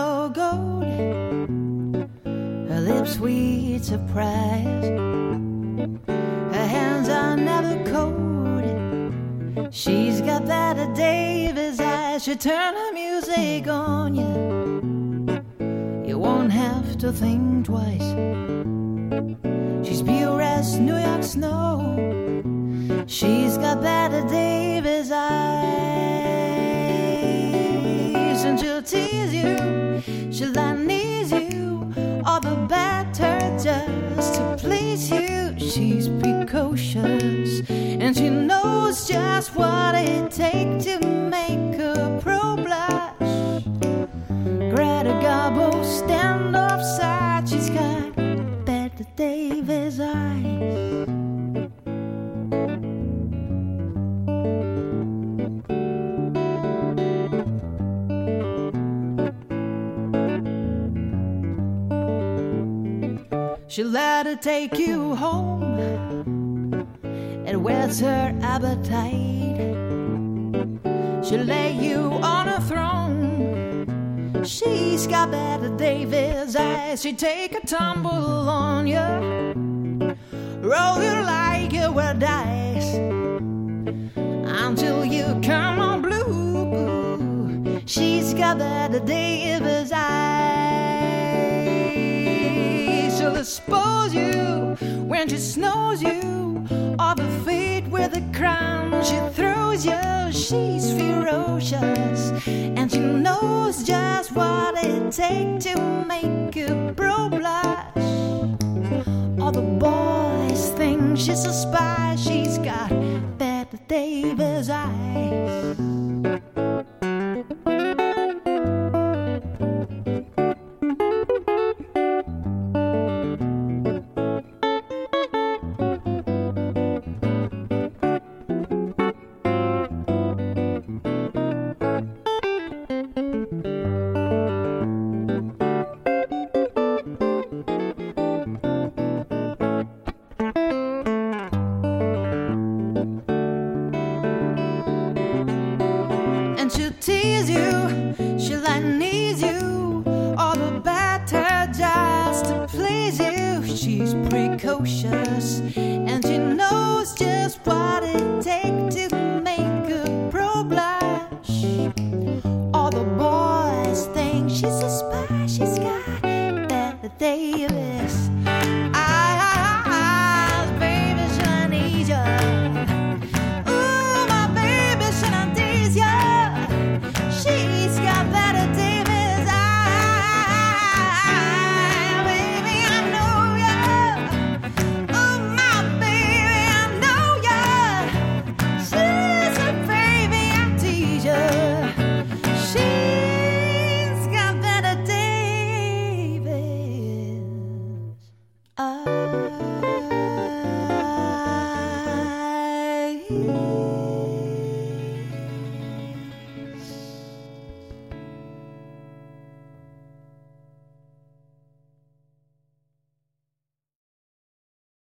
pure gold, her lips sweet surprise, her hands are never cold. She's got that Davis eyes. She turn her music on you. You won't have to think twice. She's pure as New York snow. She's got that Davis eyes. And she'll tease you, she'll unease you, all the better just to please you. She's precocious, and she knows just what it takes to make a pro blush. Greta Garbo, stand offside. She's got Bette Davis eyes. She'll let her take you home. It whets her appetite. She'll lay you on a throne. She's got Bette Davis eyes. She'll take a tumble on you, roll you like you were dice, until you come on blue. She's got Bette Davis eyes. She'll expose you when she snows you, or the feet with a crown she throws you. She's ferocious, and she knows just what it takes to make a pro blush. All the boys think she's a spy. She's got Bette Davis eyes. She'll tease you, she'll unease you, all the better just to please you. She's precocious, and she knows just what it takes to make a pro blush. All the boys think she's a spy. She's got Bette Davis eyes, baby, she'll unease you. Ooh, my baby, she'll unease you. She's got Bette Davis eyes, baby, I know ya. Oh, my baby, I know ya. She's a baby, I tease ya. She's got Bette Davis eyes.